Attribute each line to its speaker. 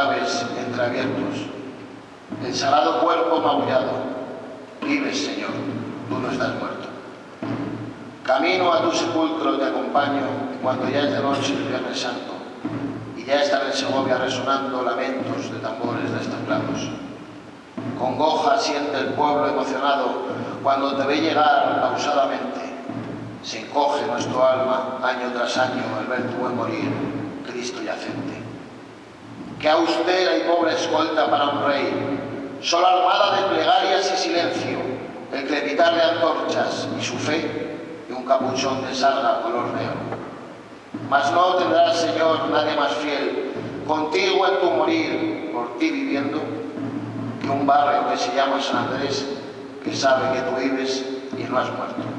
Speaker 1: claves entreabiertos, el sagrado cuerpo maullado. Vives, Señor, tú no estás muerto. Camino a tu sepulcro, te acompaño cuando ya es de noche el Viernes Santo y ya están en Segovia resonando lamentos de tambores destaplados. Congoja siente el pueblo emocionado cuando te ve llegar pausadamente. Se encoge nuestro alma año tras año al ver tu buen morir, Cristo yacente. Qué austera y pobre escolta para un rey, solo armada de plegarias y silencio, el crepitar de antorchas y su fe de un capuchón de sarga color negro. Mas no tendrás, Señor, nadie más fiel, contigo en tu morir, por ti viviendo, que un barrio que se llama San Andrés, que sabe que tú vives y no has muerto.